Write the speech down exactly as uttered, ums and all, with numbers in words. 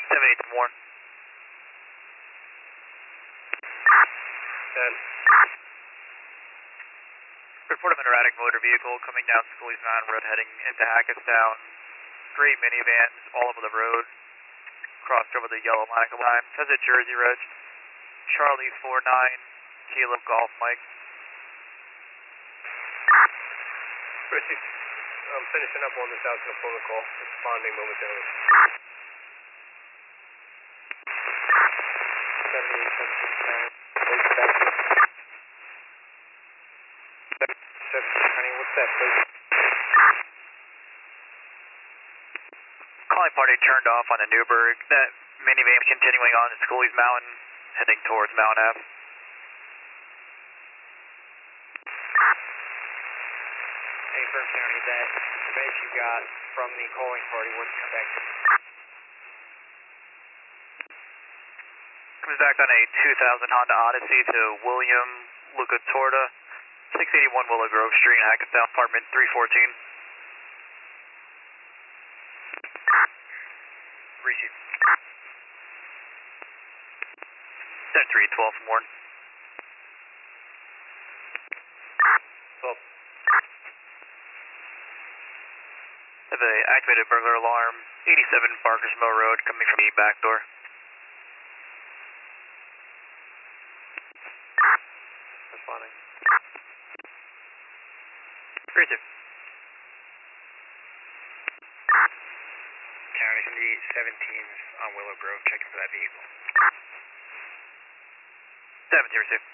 seven eight to Warren. ten. Report of an erratic motor vehicle coming down Scully's Mountain Road heading into Hackettstown. Gray minivans all over the road. Crossed over the yellow Monica line. Says it Jersey Reg. Charlie four nine, Kilo Golf Mike. Richie, I'm finishing up on this out to the protocol. Responding momentarily. seventy-eight, seventeen, seventeen, what's that, please? Calling party turned off on the Newburgh. That minivan continuing on to Scully's Mountain, heading towards Mount F. Hayford County, that information you got from the calling party, what's come back to? Comes back on a two thousand Honda Odyssey to William Luca Torta, six eighty-one Willow Grove Street, Hackettstown, apartment three fourteen. Receive. ten three twelve from Warren. twelve. Have a activated burglar alarm, eighty-seven Barker's Mill Road, coming from the back door. Responding. Receive. County from the seventeens on Willow Grove, checking for that vehicle. seventy, receive.